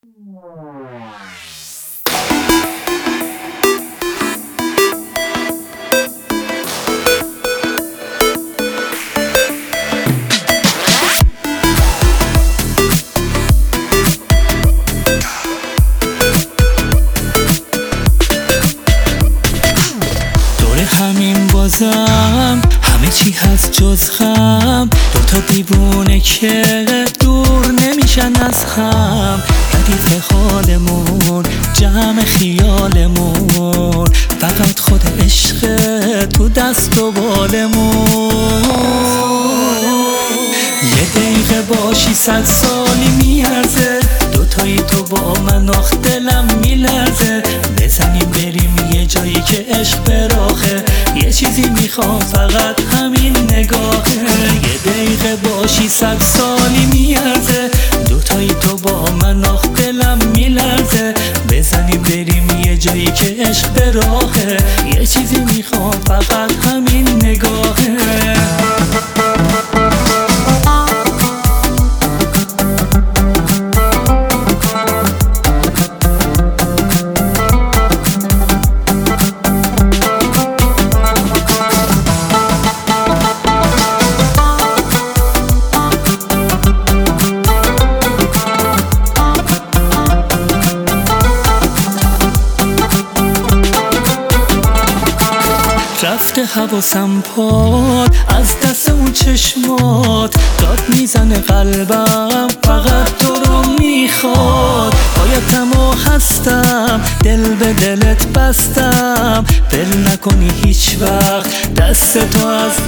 همین بازم همه چی هست جز غم، دوتا دیوونه که دور نمیشن از هم. ردیف حالمون جمع خیالمون، فقط خود عشق تو دست و بالمون. یه دقیقه باشی 100 سالی میارزه، دوتایی تو با من آخ دلم میلرزه. بزنیم بریم یه جایی که عشق براخه، یه چیزی میخوام فقط همین نگاهه. یه دقیقه باشی 100 سالی میارزه، دوتایی تو با من آخ دلم میلرزه. بزنیم بریم یه جایی که عشق براخه، یه چیزی میخوام فقط همین نگاهه. رفته حواسم پاد از دست اون چشمات، داد میزنه قلبم فقط تو رو میخواد. بایدم و هستم دل به دلت بستم، دل نکنی هیچ وقت دست تو از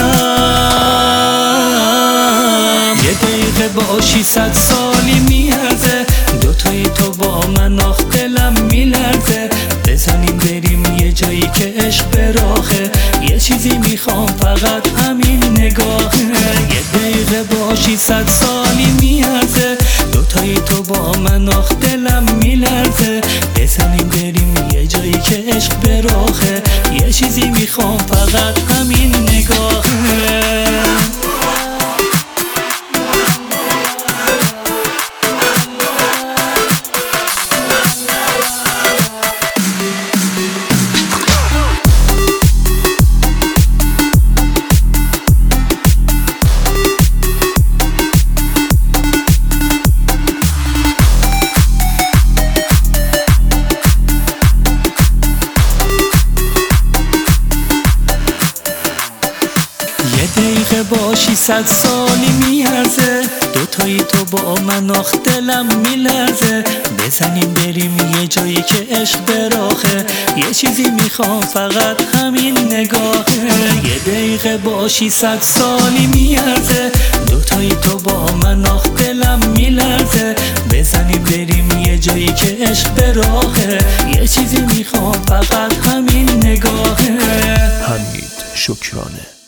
دستم. یه دقیقه باشی 100 سالی میارزه، دوتایی تو با من آخ دلم میلرزه. بزنیم بریم یه جایی که عشق براخه، یه چیزی میخوام فقط همین نگاهه. یه دقیقه باشی 100 سالی میارزه، دوتایی تو با من آخ دلم میلرزه. بزنیم بریم یه جایی که عشق براخه، یه چیزی میخوام فقط همین نگاهه. یه دقیقه باشی 100 سالی میارزه، دوتایی تو با من آخ دلم میلرزه. بزنیم بریم یه جایی که عشق براخه، یه چیزی میخوام فقط همین نگاهه. یه دقیقه باشی 100 سالی میارزه، دوتایی تو با من آخ دلم میلرزه. بزنیم بریم یه جایی که عشق براخه، یه چیزی میخوام فقط همین نگاهه. حمید شکرانه.